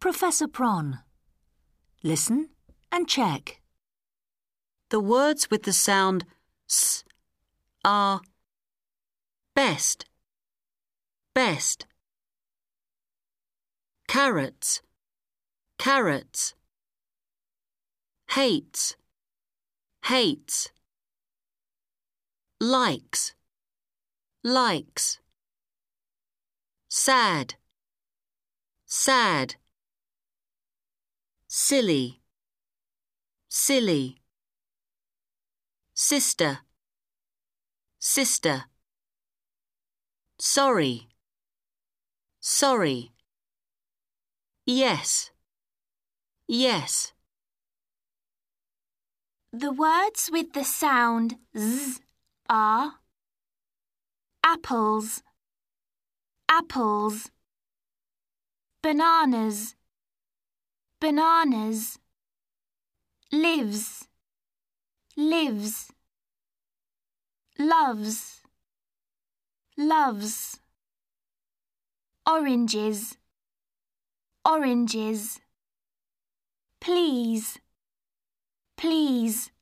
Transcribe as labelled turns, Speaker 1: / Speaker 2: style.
Speaker 1: Professor Pron. Listen and check.
Speaker 2: The words with the sound s are best, best. Carrots, carrots. Hates, hates. Likes, likes. Sad, sad. Silly, silly. Sister, sister. Sorry, sorry. Yes, yes.
Speaker 3: The words with the sound z are apples, apples. Bananas, bananas. Lives, lives. Loves, loves. Oranges, oranges. Please, please.